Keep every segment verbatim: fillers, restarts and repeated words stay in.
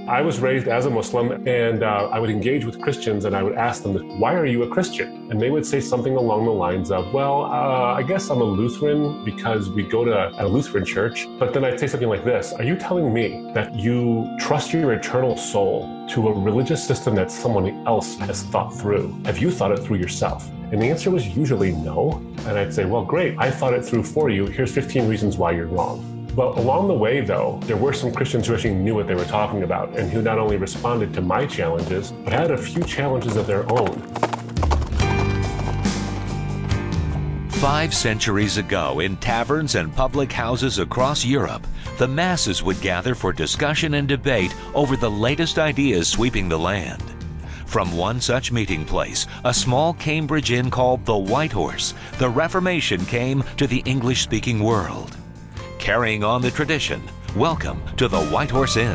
I was raised as a Muslim, and uh, I would engage with Christians and I would ask them, why are you a Christian? And they would say something along the lines of, well, uh, I guess I'm a Lutheran because we go to a Lutheran church. But then I'd say something like this: are you telling me that you trust your eternal soul to a religious system that someone else has thought through? Have you thought it through yourself? And the answer was usually no. And I'd say, well, great, I thought it through for you. Here's fifteen reasons why you're wrong. Well, along the way, though, there were some Christians who actually knew what they were talking about and who not only responded to my challenges, but had a few challenges of their own. Five centuries ago, in taverns and public houses across Europe, the masses would gather for discussion and debate over the latest ideas sweeping the land. From one such meeting place, a small Cambridge inn called the White Horse, the Reformation came to the English-speaking world. Carrying on the tradition, welcome to the White Horse Inn.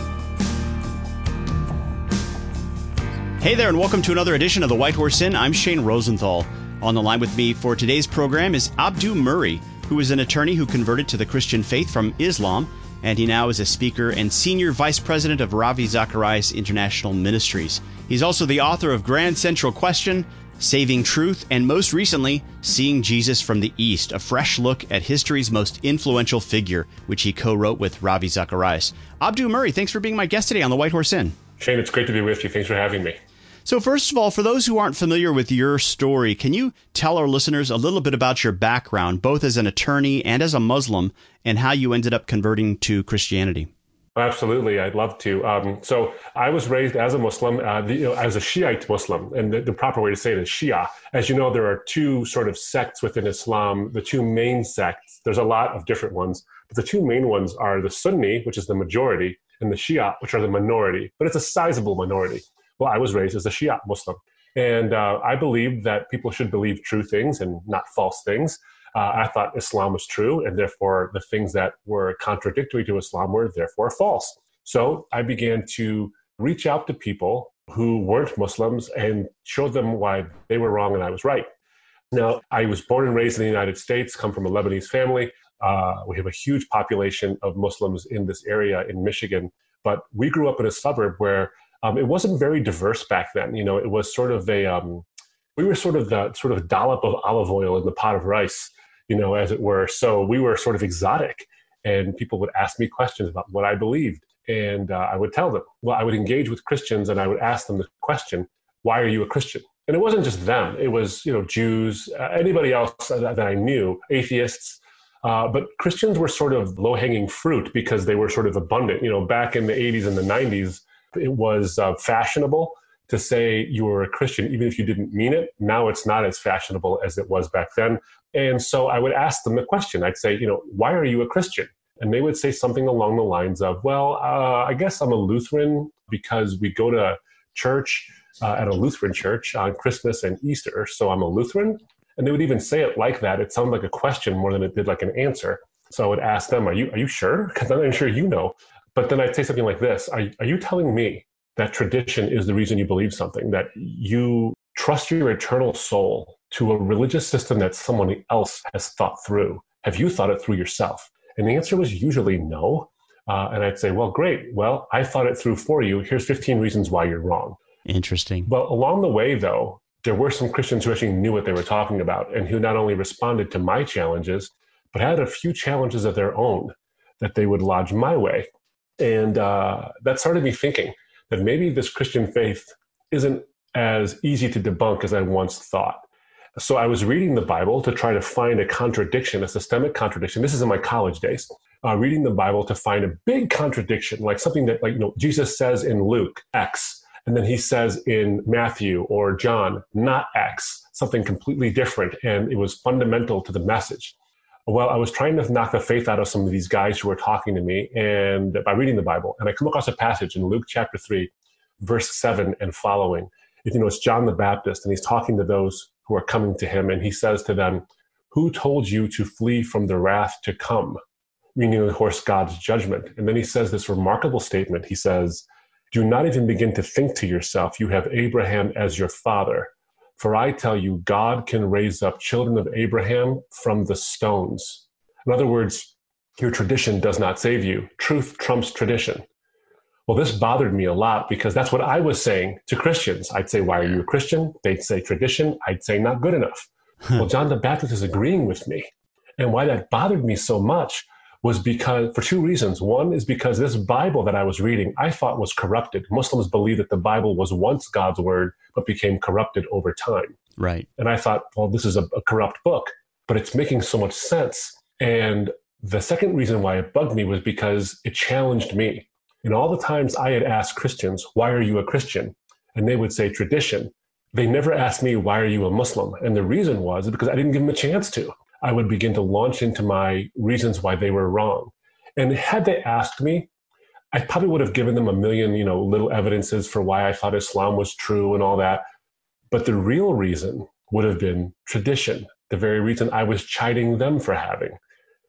Hey there, and welcome to another edition of the White Horse Inn. I'm Shane Rosenthal. On the line with me for today's program is Abdu Murray, who is an attorney who converted to the Christian faith from Islam, and he now is a speaker and senior vice president of Ravi Zacharias International Ministries. He's also the author of Grand Central Question, Saving Truth, and most recently, Seeing Jesus from the East, a fresh look at history's most influential figure, which he co-wrote with Ravi Zacharias. Abdu Murray, thanks for being my guest today on the White Horse Inn. Shane, it's great to be with you. Thanks for having me. So first of all, for those who aren't familiar with your story, can you tell our listeners a little bit about your background, both as an attorney and as a Muslim, and how you ended up converting to Christianity? Absolutely, I'd love to. Um, so I was raised as a Muslim, uh, the, you know, as a Shiite Muslim, and the, the proper way to say it is Shia. As you know, there are two sort of sects within Islam, the two main sects. There's a lot of different ones, but the two main ones are the Sunni, which is the majority, and the Shia, which are the minority, but it's a sizable minority. Well, I was raised as a Shia Muslim, and uh, I believed that people should believe true things and not false things. Uh, I thought Islam was true, and therefore the things that were contradictory to Islam were therefore false. So I began to reach out to people who weren't Muslims and show them why they were wrong and I was right. Now, I was born and raised in the United States, come from a Lebanese family. Uh, we have a huge population of Muslims in this area in Michigan, but we grew up in a suburb where um, it wasn't very diverse back then. You know, it was sort of a, um, we were sort of the sort of dollop of olive oil in the pot of rice, you know, as it were. So we were sort of exotic, and people would ask me questions about what I believed. And uh, I would tell them. Well, I would engage with Christians and I would ask them the question, why are you a Christian? And it wasn't just them. It was, you know, Jews, uh, anybody else that, that I knew, atheists. Uh, but Christians were sort of low-hanging fruit because they were sort of abundant. You know, back in the eighties and the nineties, it was uh, fashionable to say you were a Christian, even if you didn't mean it. Now it's not as fashionable as it was back then. And so I would ask them the question. I'd say, you know, why are you a Christian? And they would say something along the lines of, well, uh, I guess I'm a Lutheran because we go to church uh, at a Lutheran church on Christmas and Easter, so I'm a Lutheran. And they would even say it like that. It sounded like a question more than it did like an answer. So I would ask them, are you are you sure? Because I'm not sure you know. But then I'd say something like this. Are, are you telling me that tradition is the reason you believe something, that you trust your eternal soul to a religious system that someone else has thought through? Have you thought it through yourself? And the answer was usually no. Uh, and I'd say, well, great. Well, I thought it through for you. Here's fifteen reasons why you're wrong. Interesting. Well, along the way, though, there were some Christians who actually knew what they were talking about and who not only responded to my challenges, but had a few challenges of their own that they would lodge my way. And uh, that started me thinking that maybe this Christian faith isn't as easy to debunk as I once thought. So I was reading the Bible to try to find a contradiction, a systemic contradiction. This is in my college days, uh, reading the Bible to find a big contradiction, like something that, like, you know, Jesus says in Luke, X, and then he says in Matthew or John, not X, something completely different. And it was fundamental to the message. Well, I was trying to knock the faith out of some of these guys who were talking to me, and by reading the Bible, and I come across a passage in Luke chapter three, verse seven and following. You know, it's John the Baptist, and he's talking to those who are coming to him, and he says to them, who told you to flee from the wrath to come? Meaning, of course, God's judgment. And then he says this remarkable statement. He says, do not even begin to think to yourself, you have Abraham as your father. For I tell you, God can raise up children of Abraham from the stones. In other words, your tradition does not save you. Truth trumps tradition. Well, this bothered me a lot because that's what I was saying to Christians. I'd say, why are you a Christian? They'd say tradition. I'd say not good enough. Well, John the Baptist is agreeing with me. And why that bothered me so much was because, for two reasons. One is because this Bible that I was reading, I thought was corrupted. Muslims believe that the Bible was once God's word, but became corrupted over time. Right. And I thought, well, this is a, a corrupt book, but it's making so much sense. And the second reason why it bugged me was because it challenged me. And all the times I had asked Christians, why are you a Christian? And they would say tradition. They never asked me, why are you a Muslim? And the reason was because I didn't give them a chance to. I would begin to launch into my reasons why they were wrong. And had they asked me, I probably would have given them a million, you know, little evidences for why I thought Islam was true and all that. But the real reason would have been tradition, the very reason I was chiding them for having.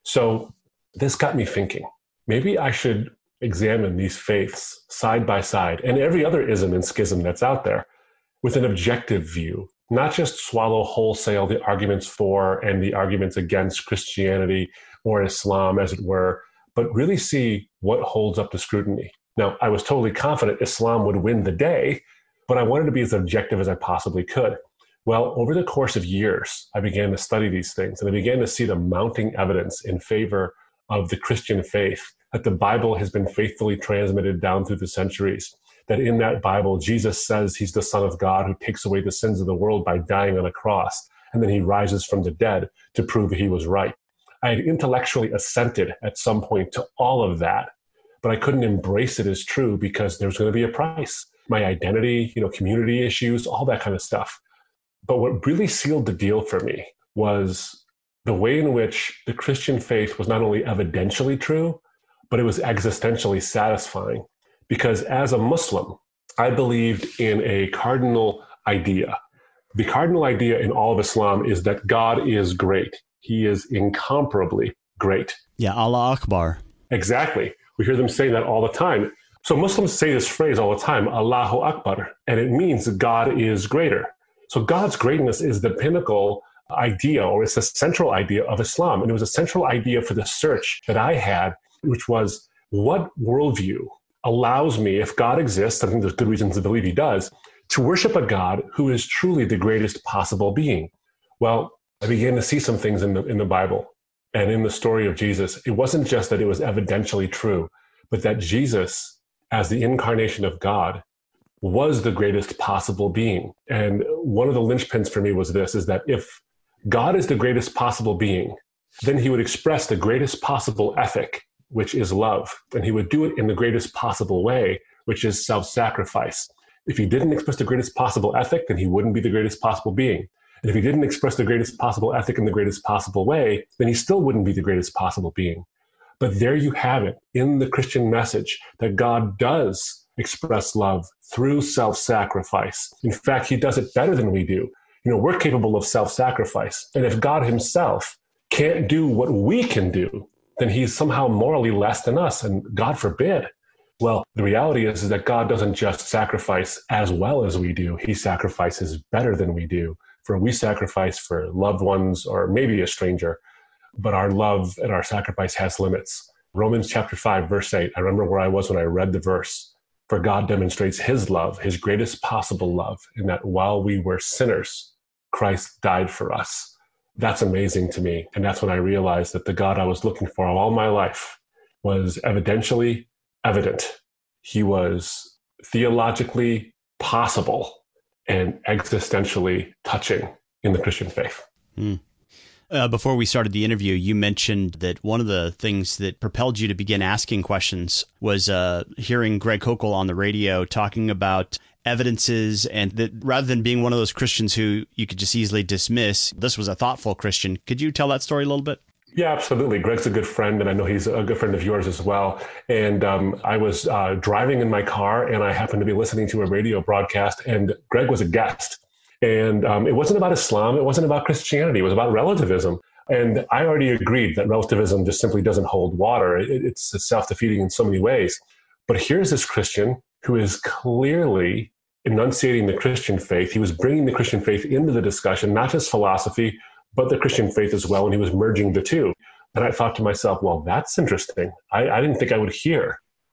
So this got me thinking, maybe I should examine these faiths side by side and every other ism and schism that's out there with an objective view, not just swallow wholesale the arguments for and the arguments against Christianity or Islam, as it were, but really see what holds up to scrutiny. Now, I was totally confident Islam would win the day, but I wanted to be as objective as I possibly could. Well, over the course of years, I began to study these things, and I began to see the mounting evidence in favor of the Christian faith, that the Bible has been faithfully transmitted down through the centuries, that in that Bible, Jesus says he's the Son of God who takes away the sins of the world by dying on a cross, and then he rises from the dead to prove that he was right. I had intellectually assented at some point to all of that, but I couldn't embrace it as true because there was going to be a price. My identity, you know, community issues, all that kind of stuff. But what really sealed the deal for me was the way in which the Christian faith was not only evidentially true, but it was existentially satisfying. Because as a Muslim, I believed in a cardinal idea. The cardinal idea in all of Islam is that God is great. He is incomparably great. Yeah, Allah Akbar. Exactly. We hear them saying that all the time. So Muslims say this phrase all the time, Allahu Akbar, and it means God is greater. So God's greatness is the pinnacle idea, or it's the central idea of Islam. And it was a central idea for the search that I had, which was what worldview allows me, if God exists, I think there's good reasons to believe he does, to worship a God who is truly the greatest possible being. Well, I began to see some things in the, in the Bible and in the story of Jesus. It wasn't just that it was evidentially true, but that Jesus, as the incarnation of God, was the greatest possible being. And one of the linchpins for me was this, is that if God is the greatest possible being, then he would express the greatest possible ethic, which is love. And he would do it in the greatest possible way, which is self-sacrifice. If he didn't express the greatest possible ethic, then he wouldn't be the greatest possible being. And if he didn't express the greatest possible ethic in the greatest possible way, then he still wouldn't be the greatest possible being. But there you have it in the Christian message that God does express love through self-sacrifice. In fact, he does it better than we do. You know, we're capable of self-sacrifice. And if God himself can't do what we can do, then he's somehow morally less than us. And God forbid. Well, the reality is, is that God doesn't just sacrifice as well as we do. He sacrifices better than we do. For we sacrifice for loved ones or maybe a stranger, but our love and our sacrifice has limits. Romans chapter five, verse eight. I remember where I was when I read the verse. For God demonstrates his love, his greatest possible love, in that while we were sinners, Christ died for us. That's amazing to me. And that's when I realized that the God I was looking for all my life was evidentially evident. He was theologically possible and existentially touching in the Christian faith. Hmm. Uh, before we started the interview, you mentioned that one of the things that propelled you to begin asking questions was uh, hearing Greg Koukl on the radio talking about evidences, and that rather than being one of those Christians who you could just easily dismiss, this was a thoughtful Christian. Could you tell that story a little bit? Yeah, absolutely. Greg's a good friend, and I know he's a good friend of yours as well. And um, I was uh, driving in my car, and I happened to be listening to a radio broadcast, and Greg was a guest. And um, it wasn't about Islam. It wasn't about Christianity. It was about relativism. And I already agreed that relativism just simply doesn't hold water. It, it's self-defeating in so many ways. But here's this Christian who is clearly enunciating the Christian faith. He was bringing the Christian faith into the discussion, not just philosophy, but the Christian faith as well. And he was merging the two. And I thought to myself, well, that's interesting. I, I didn't think I would hear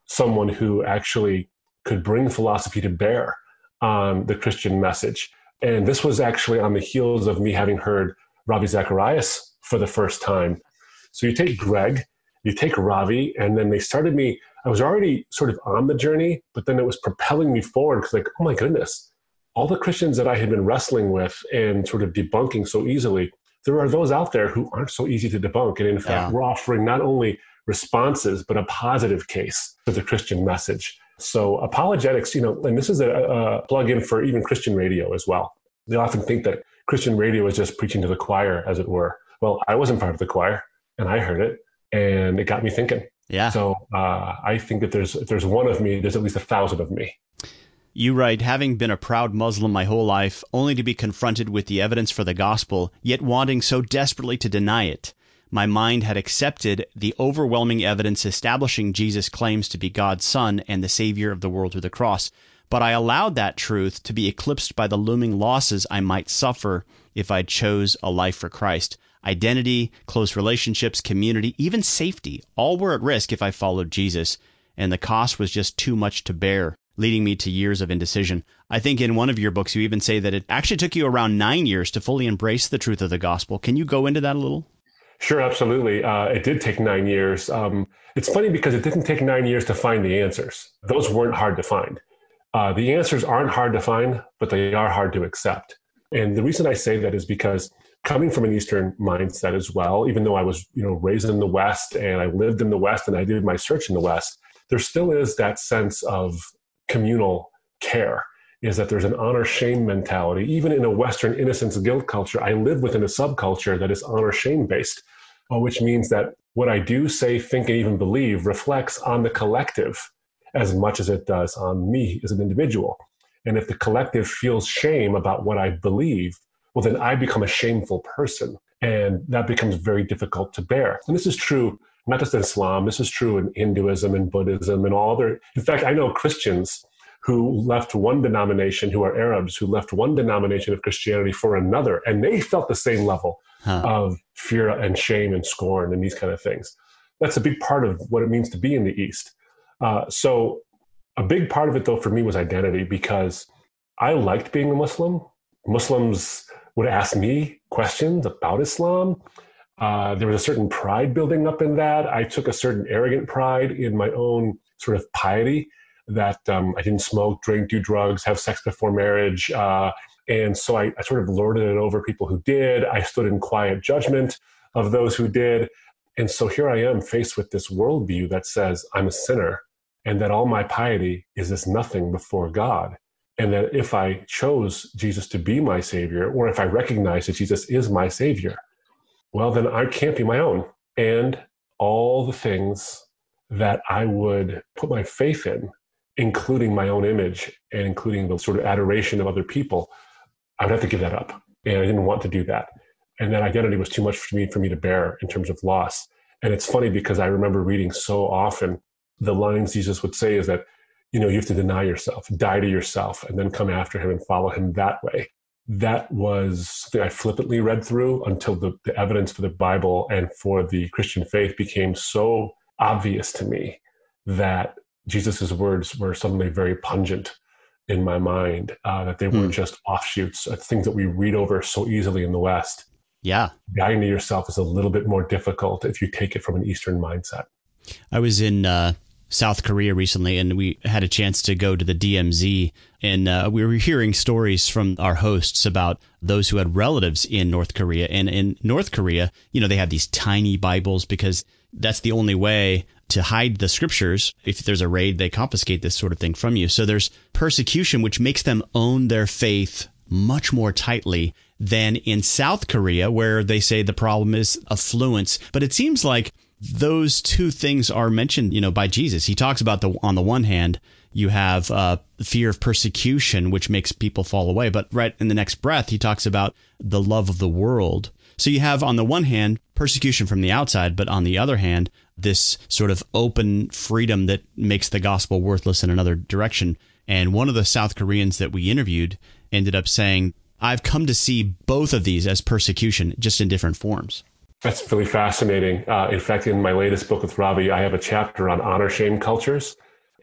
someone who actually could bring philosophy to bear on the Christian message. And this was actually on the heels of me having heard Ravi Zacharias for the first time. So you take Greg, you take Ravi, and then they started me, I was already sort of on the journey, but then it was propelling me forward because like, oh my goodness, all the Christians that I had been wrestling with and sort of debunking so easily, there are those out there who aren't so easy to debunk. And in fact, yeah. we're offering not only responses, but a positive case for the Christian message. So apologetics, you know, and this is a, a plug-in for even Christian radio as well. They often think that Christian radio is just preaching to the choir, as it were. Well, I wasn't part of the choir, and I heard it, and it got me thinking. Yeah. So uh, I think that there's if there's one of me, there's at least a thousand of me. You write, having been a proud Muslim my whole life, only to be confronted with the evidence for the gospel, yet wanting so desperately to deny it, my mind had accepted the overwhelming evidence establishing Jesus' claims to be God's Son and the Savior of the world through the cross. But I allowed that truth to be eclipsed by the looming losses I might suffer if I chose a life for Christ. Identity, close relationships, community, even safety, all were at risk if I followed Jesus, and the cost was just too much to bear, leading me to years of indecision. I think in one of your books you even say that it actually took you around nine years to fully embrace the truth of the gospel. Can you go into that a little? Sure, absolutely. Uh, it did take nine years. Um, it's funny because it didn't take nine years to find the answers. Those weren't hard to find. Uh, the answers aren't hard to find, but they are hard to accept. And the reason I say that is because coming from an Eastern mindset as well, even though I was, you know, raised in the West and I lived in the West and I did my search in the West, there still is that sense of communal care, is that there's an honor-shame mentality. Even in a Western innocence guilt culture, I live within a subculture that is honor-shame based, uh, which means that what I do, say, think, and even believe reflects on the collective as much as it does on me as an individual. And if the collective feels shame about what I believe, well, then I become a shameful person. And that becomes very difficult to bear. And this is true, not just in Islam, this is true in Hinduism and Buddhism and all other. In fact, I know Christians who left one denomination, who are Arabs, who left one denomination of Christianity for another, and they felt the same level huh. of fear and shame and scorn and these kind of things. That's a big part of what it means to be in the East. Uh, so a big part of it, though, for me was identity, because I liked being a Muslim. Muslims would ask me questions about Islam. Uh, there was a certain pride building up in that. I took a certain arrogant pride in my own sort of piety, that um, I didn't smoke, drink, do drugs, have sex before marriage. Uh, and so I, I sort of lorded it over people who did. I stood in quiet judgment of those who did. And so here I am faced with this worldview that says I'm a sinner and that all my piety is as nothing before God. And that if I chose Jesus to be my Savior, or if I recognize that Jesus is my Savior, well, then I can't be my own. And all the things that I would put my faith in, including my own image and including the sort of adoration of other people, I would have to give that up. And I didn't want to do that. And that identity was too much for me, for me to bear in terms of loss. And it's funny because I remember reading so often the lines Jesus would say is that, you know, you have to deny yourself, die to yourself, and then come after him and follow him that way. That was something I flippantly read through until the, the evidence for the Bible and for the Christian faith became so obvious to me that Jesus's words were suddenly very pungent in my mind, uh, that they weren't mm. just offshoots, uh, things that we read over so easily in the West. Yeah. Dying to yourself is a little bit more difficult if you take it from an Eastern mindset. I was in uh, South Korea recently, and we had a chance to go to the D M Z, and uh, we were hearing stories from our hosts about those who had relatives in North Korea. And in North Korea, you know, they have these tiny Bibles because that's the only way to hide the scriptures. If there's a raid, they confiscate this sort of thing from you. So there's persecution, which makes them own their faith much more tightly than in South Korea, where they say the problem is affluence. But it seems like those two things are mentioned, you know, by Jesus. He talks about the, on the one hand, you have uh, fear of persecution, which makes people fall away. But right in the next breath, he talks about the love of the world. So you have, on the one hand, persecution from the outside, but on the other hand, this sort of open freedom that makes the gospel worthless in another direction. And one of the South Koreans that we interviewed ended up saying, I've come to see both of these as persecution, just in different forms. That's really fascinating. Uh, in fact, in my latest book with Ravi, I have a chapter on honor-shame cultures.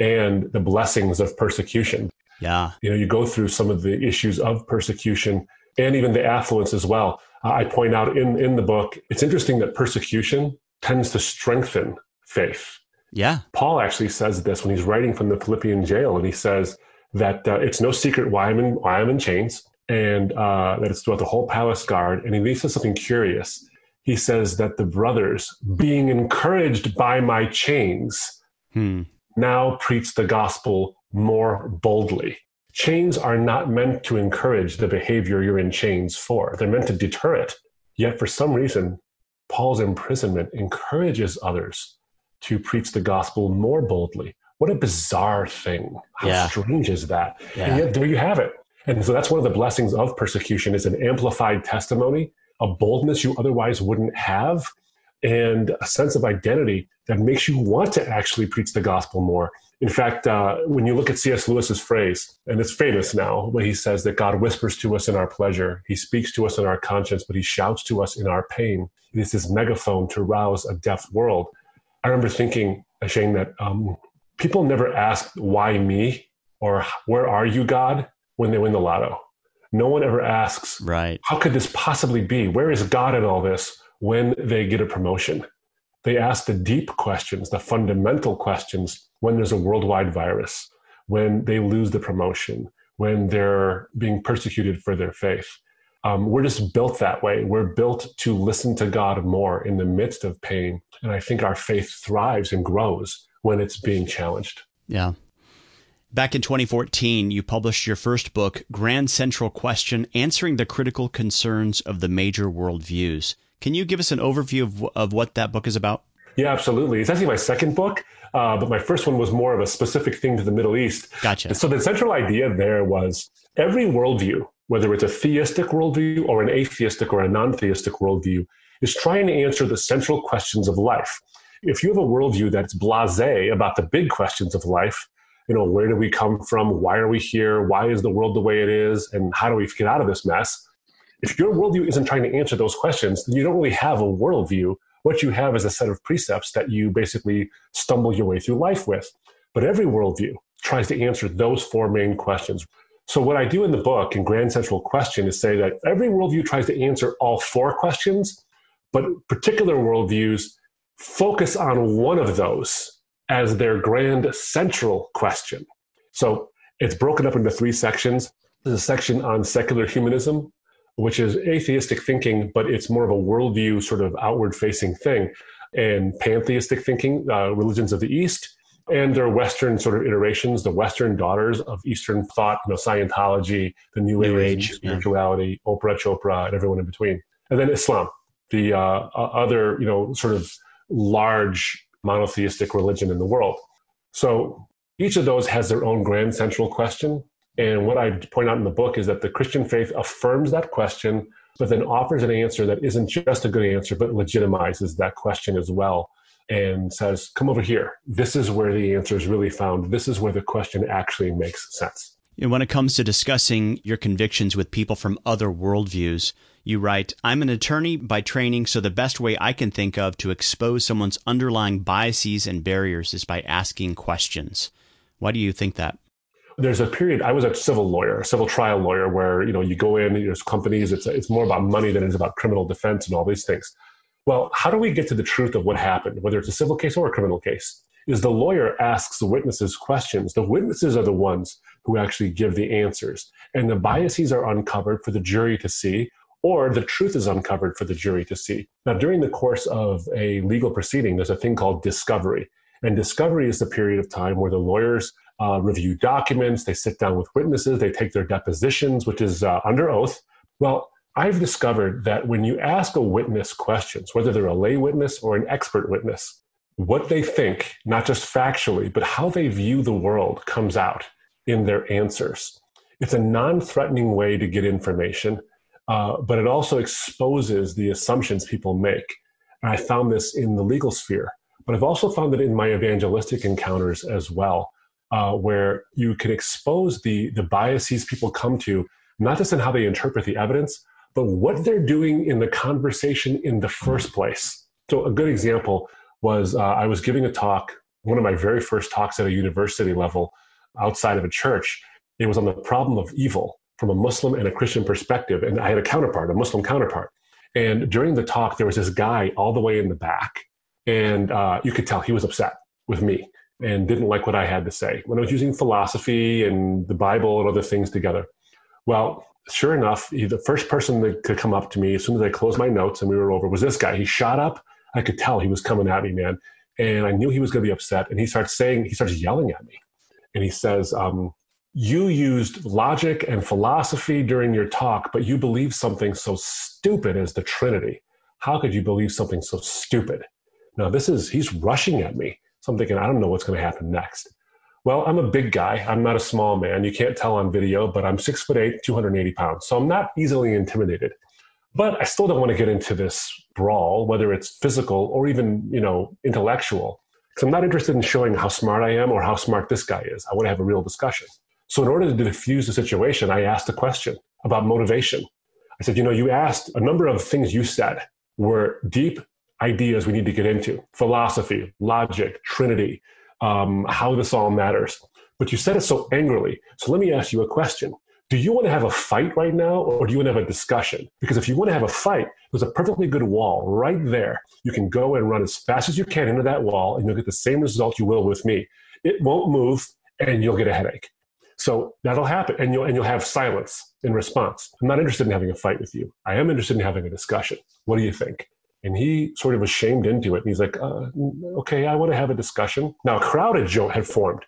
and the blessings of persecution. Yeah. You know, you go through some of the issues of persecution and even the affluence as well. Uh, I point out in, in the book, it's interesting that persecution tends to strengthen faith. Yeah. Paul actually says this when he's writing from the Philippian jail, and he says that uh, it's no secret why I'm in, why I'm in chains, and uh, that it's throughout the whole palace guard. And he says something curious. He says that the brothers, being encouraged by my chains, Hmm. now preach the gospel more boldly. Chains are not meant to encourage the behavior you're in chains for. They're meant to deter it. Yet for some reason, Paul's imprisonment encourages others to preach the gospel more boldly. What a bizarre thing. How Yeah. strange is that? Yeah. And yet there you have it. And so that's one of the blessings of persecution, is an amplified testimony, a boldness you otherwise wouldn't have, and a sense of identity that makes you want to actually preach the gospel more. In fact, uh, when you look at C S Lewis's phrase, and it's famous now, when he says that God whispers to us in our pleasure, he speaks to us in our conscience, but he shouts to us in our pain. It is his megaphone to rouse a deaf world. I remember thinking, Shane, that um, people never ask, why me? Or where are you, God, when they win the lotto? No one ever asks, Right. how could this possibly be? Where is God in all this when they get a promotion? They ask the deep questions, the fundamental questions, when there's a worldwide virus, when they lose the promotion, when they're being persecuted for their faith. Um, we're just built that way. We're built to listen to God more in the midst of pain. And I think our faith thrives and grows when it's being challenged. Yeah. Back in twenty fourteen, you published your first book, Grand Central Question, Answering the Critical Concerns of the Major Worldviews. Can you give us an overview of, of what that book is about? Yeah, absolutely. It's actually my second book, uh, but my first one was more of a specific thing to the Middle East. Gotcha. And so the central idea there was every worldview, whether it's a theistic worldview or an atheistic or a non-theistic worldview, is trying to answer the central questions of life. If you have a worldview that's blasé about the big questions of life, you know, where do we come from? Why are we here? Why is the world the way it is? And how do we get out of this mess? If your worldview isn't trying to answer those questions, then you don't really have a worldview. What you have is a set of precepts that you basically stumble your way through life with. But every worldview tries to answer those four main questions. So what I do in the book, in Grand Central Question, is say that every worldview tries to answer all four questions, but particular worldviews focus on one of those as their grand central question. So it's broken up into three sections. There's a section on secular humanism, which is atheistic thinking, but it's more of a worldview sort of outward-facing thing, and pantheistic thinking, uh, religions of the East, and their Western sort of iterations, the Western daughters of Eastern thought, you know, Scientology, the New, New Age, Age, spirituality, yeah. Oprah, Chopra, and everyone in between. And then Islam, the uh, other, you know, sort of large monotheistic religion in the world. So each of those has their own grand central question. And what I point out in the book is that the Christian faith affirms that question, but then offers an answer that isn't just a good answer, but legitimizes that question as well, and says, come over here. This is where the answer is really found. This is where the question actually makes sense. And when it comes to discussing your convictions with people from other worldviews, you write, I'm an attorney by training, so the best way I can think of to expose someone's underlying biases and barriers is by asking questions. Why do you think that? There's a period, I was a civil lawyer, a civil trial lawyer, where, you know, you go in, there's companies, it's, it's more about money than it is about criminal defense and all these things. Well, how do we get to the truth of what happened, whether it's a civil case or a criminal case? Is the lawyer asks the witnesses questions. The witnesses are the ones who actually give the answers. And the biases are uncovered for the jury to see, or the truth is uncovered for the jury to see. Now, during the course of a legal proceeding, there's a thing called discovery. And discovery is the period of time where the lawyers uh, review documents, they sit down with witnesses, they take their depositions, which is uh, under oath. Well, I've discovered that when you ask a witness questions, whether they're a lay witness or an expert witness, what they think, not just factually, but how they view the world comes out in their answers. It's a non-threatening way to get information, uh, but it also exposes the assumptions people make. And I found this in the legal sphere, but I've also found it in my evangelistic encounters as well, uh, where you can expose the, the biases people come to, not just in how they interpret the evidence, but what they're doing in the conversation in the first place. So a good example was uh, I was giving a talk one of my very first talks at a university level outside of a church, it was on the problem of evil from a Muslim and a Christian perspective. And I had a counterpart, a Muslim counterpart. And during the talk, there was this guy all the way in the back. And uh, you could tell he was upset with me and didn't like what I had to say when I was using philosophy and the Bible and other things together. Well, sure enough, he, the first person that could come up to me as soon as I closed my notes and we were over was this guy. He shot up. I could tell he was coming at me, man. And I knew he was going to be upset. And he starts saying, he starts yelling at me. And he says, um, you used logic and philosophy during your talk, but you believe something so stupid as the Trinity. How could you believe something so stupid? Now, this is, he's rushing at me. So I'm thinking, I don't know what's going to happen next. Well, I'm a big guy. I'm not a small man. You can't tell on video, but I'm six foot eight, two hundred eighty pounds. So I'm not easily intimidated. But I still don't want to get into this brawl, whether it's physical or even, you know, intellectual, because I'm not interested in showing how smart I am or how smart this guy is. I want to have a real discussion. So in order to diffuse the situation, I asked a question about motivation. I said, you know, you asked a number of things you said were deep ideas we need to get into: philosophy, logic, Trinity, um, how this all matters. But you said it so angrily. So let me ask you a question. Do you want to have a fight right now, or do you want to have a discussion? Because if you want to have a fight, there's a perfectly good wall right there. You can go and run as fast as you can into that wall, and you'll get the same result you will with me. It won't move, and you'll get a headache. So that'll happen, and you'll, and you'll have silence in response. I'm not interested in having a fight with you. I am interested in having a discussion. What do you think? And he sort of was shamed into it. And he's like, uh, okay, I want to have a discussion. Now, a crowd had, jo- had formed.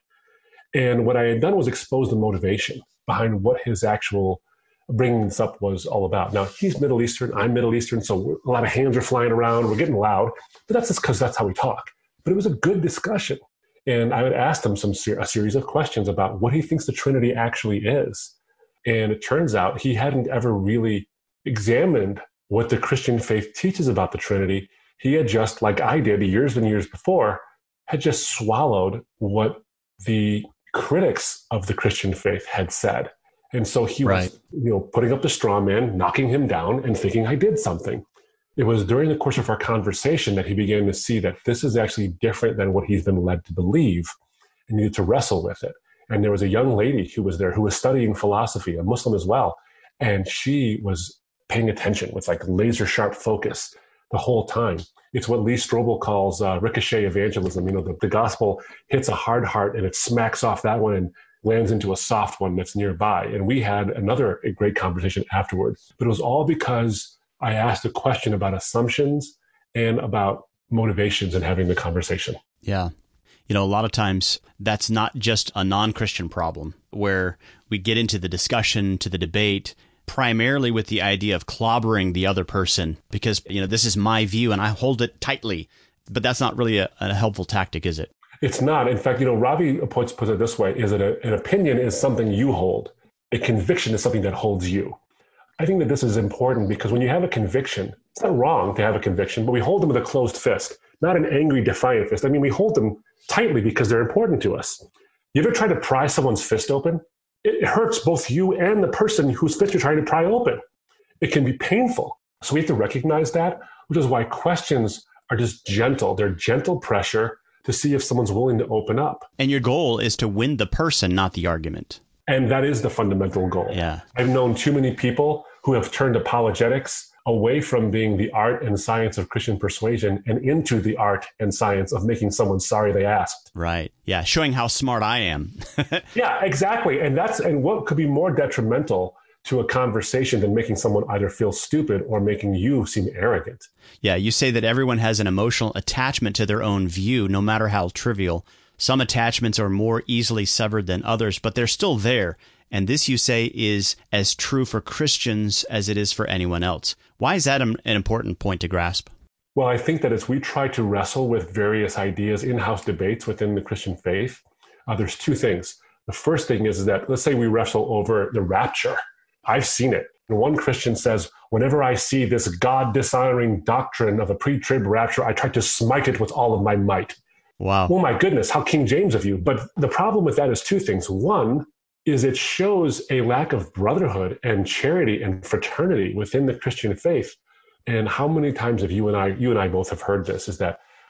And what I had done was expose the motivation behind what his actual bringing this up was all about. Now, he's Middle Eastern. I'm Middle Eastern. So a lot of hands are flying around. We're getting loud. But that's just because that's how we talk. But it was a good discussion. And I had asked him some ser- a series of questions about what he thinks the Trinity actually is. And it turns out he hadn't ever really examined what the Christian faith teaches about the Trinity. He had just, like I did years and years before, had just swallowed what the critics of the Christian faith had said. And so he right. was, you know, putting up the straw man, knocking him down and thinking I did something. It was during the course of our conversation that he began to see that this is actually different than what he's been led to believe and needed to wrestle with it. And there was a young lady who was there who was studying philosophy, a Muslim as well. And she was paying attention with like laser sharp focus the whole time. It's what Lee Strobel calls uh, ricochet evangelism. You know, the, the gospel hits a hard heart and it smacks off that one and lands into a soft one that's nearby. And we had another a great conversation afterwards. But it was all because I asked a question about assumptions and about motivations in having the conversation. Yeah. You know, a lot of times that's not just a non-Christian problem where we get into the discussion, to the debate, primarily with the idea of clobbering the other person because, you know, this is my view and I hold it tightly. But that's not really a, a helpful tactic, is it? It's not. In fact, you know, Ravi puts, puts it this way, is that a, an opinion is something you hold. A conviction is something that holds you. I think that this is important because when you have a conviction, it's not wrong to have a conviction, but we hold them with a closed fist, not an angry, defiant fist. I mean, we hold them tightly because they're important to us. You ever try to pry someone's fist open? It hurts both you and the person whose fist you're trying to pry open. It can be painful. So we have to recognize that, which is why questions are just gentle. They're gentle pressure to see if someone's willing to open up. And your goal is to win the person, not the argument. And that is the fundamental goal. Yeah. I've known too many people who have turned apologetics away from being the art and science of Christian persuasion and into the art and science of making someone sorry they asked. Right. Yeah. Showing how smart I am. Yeah, exactly. And that's, and what could be more detrimental to a conversation than making someone either feel stupid or making you seem arrogant. Yeah. You say that everyone has an emotional attachment to their own view, no matter how trivial. Some attachments are more easily severed than others, but they're still there. And this, you say, is as true for Christians as it is for anyone else. Why is that an important point to grasp? Well, I think that as we try to wrestle with various ideas, in-house debates within the Christian faith, uh, there's two things. The first thing is that, let's say we wrestle over the rapture. I've seen it. And one Christian says, whenever I see this God-dishonoring doctrine of a pre-trib rapture, I try to smite it with all of my might. Wow. Oh my goodness, how King James of you. But the problem with that is two things. One is it shows a lack of brotherhood and charity and fraternity within the Christian faith. And how many times have you and I, you and I both have heard this, is that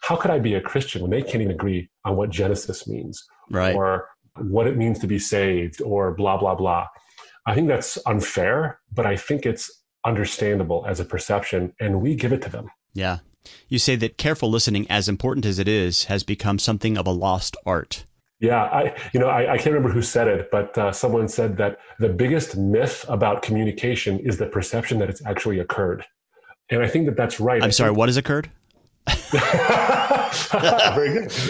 how could I be a Christian when they can't even agree on what Genesis means, right, or what it means to be saved, or blah, blah, blah. I think that's unfair, but I think it's understandable as a perception, and we give it to them. Yeah. You say that careful listening, as important as it is, has become something of a lost art. Yeah, I, you know, I, I can't remember who said it, but uh, someone said that the biggest myth about communication is the perception that it's actually occurred. And I think that that's right. I'm I sorry, think... what has occurred? Very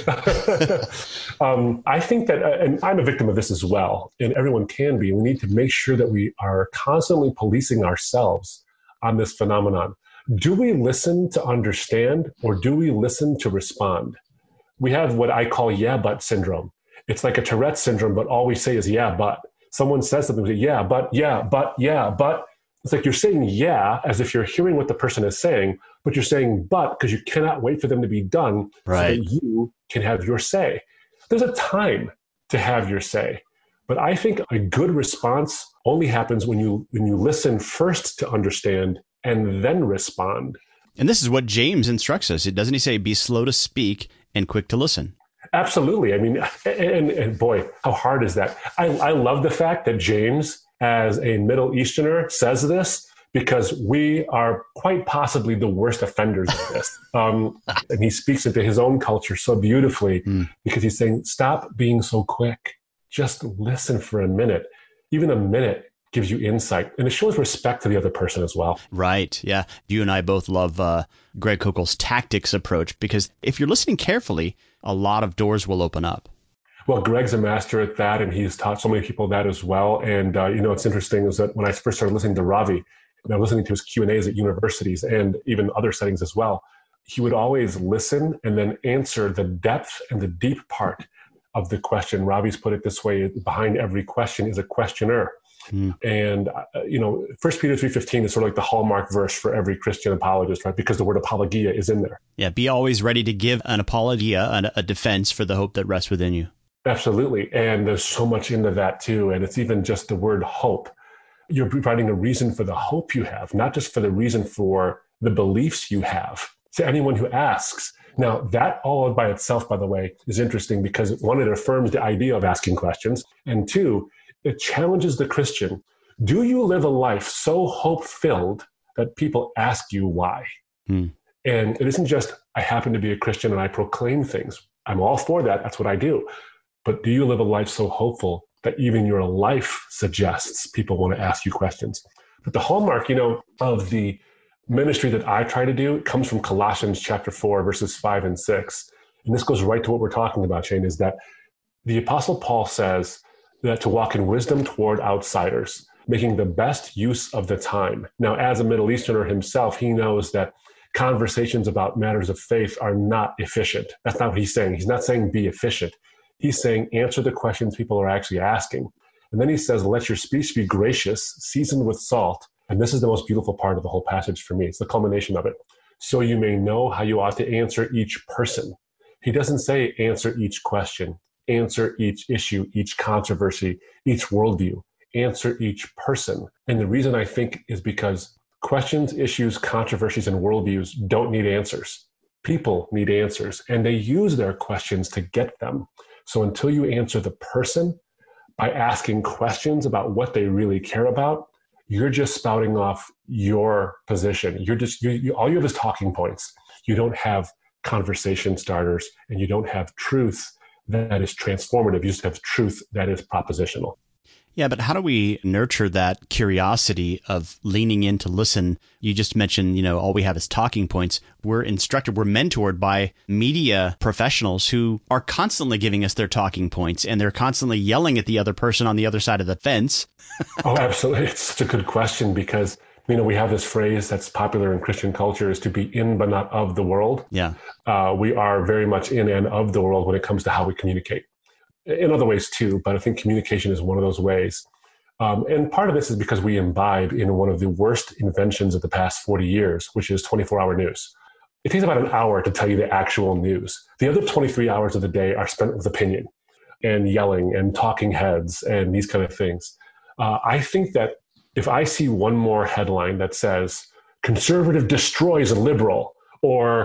good. um, I think that, uh, and I'm a victim of this as well, and everyone can be, we need to make sure that we are constantly policing ourselves on this phenomenon. Do we listen to understand, or do we listen to respond? We have what I call yeah, but syndrome. It's like a Tourette syndrome, but all we say is yeah, but. Someone says something, we say, yeah, but, yeah, but, yeah, but. It's like you're saying yeah, as if you're hearing what the person is saying, but you're saying but because you cannot wait for them to be done right. so that you can have your say. There's a time to have your say. But I think a good response only happens when you when you listen first to understand and then respond. And this is what James instructs us. It doesn't he say, be slow to speak and quick to listen? Absolutely. I mean, and, and boy, how hard is that? I, I love the fact that James, as a Middle Easterner, says this, because we are quite possibly the worst offenders of this. Um, and he speaks into his own culture so beautifully mm. because he's saying, stop being so quick. Just listen for a minute. Even a minute gives you insight. And it shows respect to the other person as well. Right. Yeah. You and I both love uh, Greg Koukl's tactics approach, because if you're listening carefully, a lot of doors will open up. Well, Greg's a master at that, and he's taught so many people that as well. And, uh, you know, what's interesting is that when I first started listening to Ravi, and I'm listening to his Q and A's at universities and even other settings as well, he would always listen and then answer the depth and the deep part of the question. Ravi's put it this way: behind every question is a questioner. Mm. And, uh, you know, First Peter three fifteen is sort of like the hallmark verse for every Christian apologist, right? Because the word apologia is in there. Yeah, be always ready to give an apologia, a defense for the hope that rests within you. Absolutely. And there's so much into that too. And it's even just the word hope. You're providing a reason for the hope you have, not just for the reason for the beliefs you have, to anyone who asks. Now, that all by itself, by the way, is interesting because one, it affirms the idea of asking questions. And two, it challenges the Christian. Do you live a life so hope-filled that people ask you why? Hmm. And it isn't just, I happen to be a Christian and I proclaim things. I'm all for that. That's what I do. But do you live a life so hopeful that even your life suggests people want to ask you questions? But the hallmark, you know, of the ministry that I try to do, it comes from Colossians chapter four, verses five and six. And this goes right to what we're talking about, Shane, is that the Apostle Paul says that to walk in wisdom toward outsiders, making the best use of the time. Now, as a Middle Easterner himself, he knows that conversations about matters of faith are not efficient. That's not what he's saying. He's not saying be efficient. He's saying answer the questions people are actually asking. And then he says, let your speech be gracious, seasoned with salt. And this is the most beautiful part of the whole passage for me. It's the culmination of it. So you may know how you ought to answer each person. He doesn't say answer each question, answer each issue, each controversy, each worldview, answer each person. And the reason I think is because questions, issues, controversies, and worldviews don't need answers. People need answers, and they use their questions to get them. So until you answer the person by asking questions about what they really care about, you're just spouting off your position. You're just, you, you, all you have is talking points. You don't have conversation starters, and you don't have truth that is transformative. You just have truth that is propositional. Yeah, but how do we nurture that curiosity of leaning in to listen? You just mentioned, you know, all we have is talking points. We're instructed, we're mentored by media professionals who are constantly giving us their talking points, and they're constantly yelling at the other person on the other side of the fence. Oh, absolutely. It's such a good question because, you know, we have this phrase that's popular in Christian culture is to be in but not of the world. Yeah. Uh, we are very much in and of the world when it comes to how we communicate. In other ways too, but I think communication is one of those ways. Um, and part of this is because we imbibe in one of the worst inventions of the past forty years, which is twenty-four hour news. It takes about an hour to tell you the actual news. The other twenty-three hours of the day are spent with opinion and yelling and talking heads and these kind of things. Uh, I think that if I see one more headline that says, conservative destroys liberal, or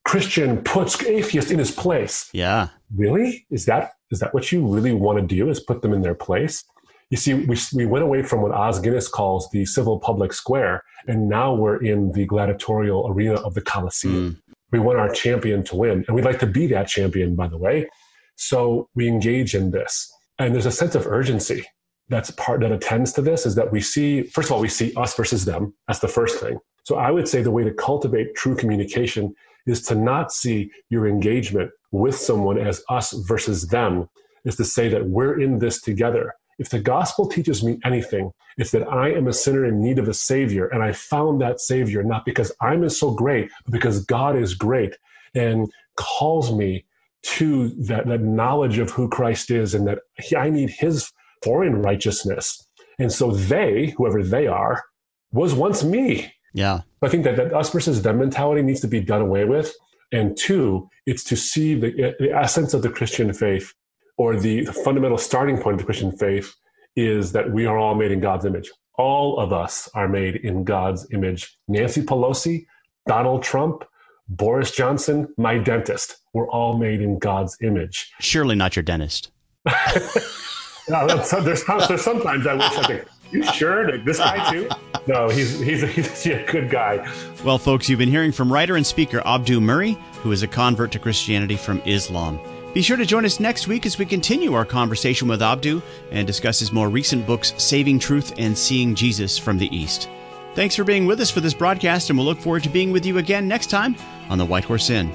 Christian puts atheist in his place. Yeah. Really? Is that is that what you really want to do, is put them in their place? You see, we, we went away from what Os Guinness calls the civil public square, and now we're in the gladiatorial arena of the Colosseum. Mm. We want our champion to win, and we'd like to be that champion, by the way. So we engage in this. And there's a sense of urgency that's part that attends to this, is that we see, first of all, we see us versus them. That's the first thing. So I would say the way to cultivate true communication is to not see your engagement with someone as us versus them, is to say that we're in this together. If the gospel teaches me anything, it's that I am a sinner in need of a savior, and I found that savior not because I'm so great, but because God is great and calls me to that, that knowledge of who Christ is, and that he, I need his foreign righteousness. And so they, whoever they are, was once me. Yeah. I think that that us versus them mentality needs to be done away with. And two, it's to see the, the essence of the Christian faith, or the, the fundamental starting point of the Christian faith, is that we are all made in God's image. All of us are made in God's image. Nancy Pelosi, Donald Trump, Boris Johnson, my dentist. We're all made in God's image. Surely not your dentist. No, there's, there's sometimes I wish I think, you sure? This guy too? No, he's, he's, he's a good guy. Well, folks, you've been hearing from writer and speaker Abdu Murray, who is a convert to Christianity from Islam. Be sure to join us next week as we continue our conversation with Abdu and discuss his more recent books, Saving Truth and Seeing Jesus from the East. Thanks for being with us for this broadcast, and we'll look forward to being with you again next time on The White Horse Inn.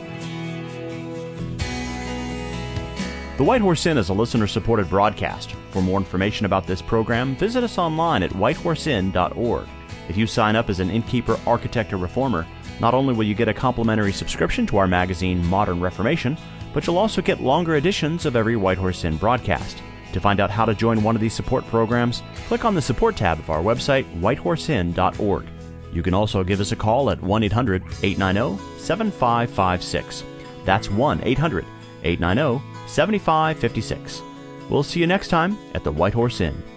The White Horse Inn is a listener-supported broadcast. For more information about this program, visit us online at white horse inn dot org. If you sign up as an innkeeper, architect, or reformer, not only will you get a complimentary subscription to our magazine, Modern Reformation, but you'll also get longer editions of every White Horse Inn broadcast. To find out how to join one of these support programs, click on the support tab of our website, white horse inn dot org. You can also give us a call at one eight hundred, eight nine zero, seven five five six. That's one eight hundred, eight nine zero, seven five five six. We'll see you next time at the White Horse Inn.